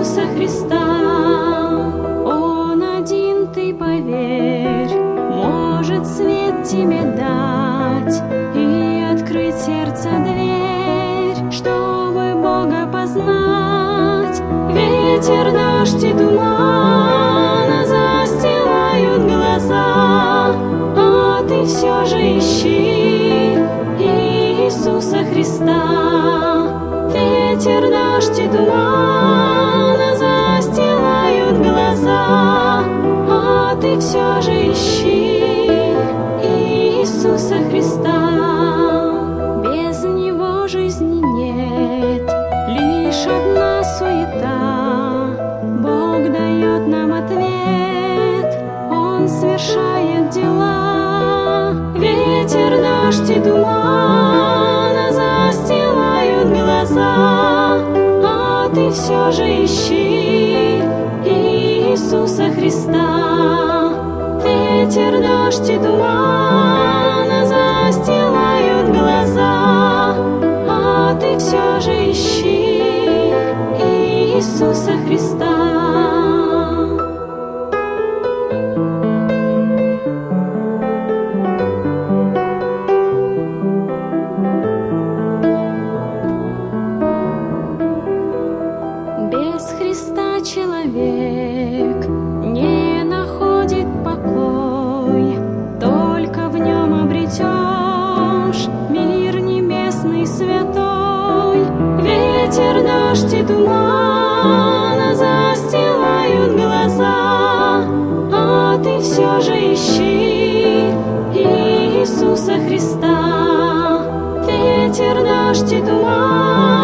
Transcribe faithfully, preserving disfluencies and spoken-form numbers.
Иисуса Христа. Он один, ты поверь, может свет тебе дать и открыть сердце дверь, чтобы Бога познать. Ветер, дождь и туман застилают глаза, а ты все же ищи Иисуса Христа. Ветер, дождь и туман застилают глаза, а ты все же ищи Иисуса Христа. Без Него жизни нет, лишь одна суета. Бог дает нам ответ, Он совершает дела. Ветер, дождь и туман застилают глаза, а ты все же ищи Иисуса Христа. Ветер, дождь и туман застилают глаза, а ты все же ищи Иисуса Христа. Без Христа человек не находит покой, только в Нем обретешь мир небесный святой. Ветер, дождь и туман застилают глаза, а ты все же ищи Иисуса Христа. Ветер, дождь и туман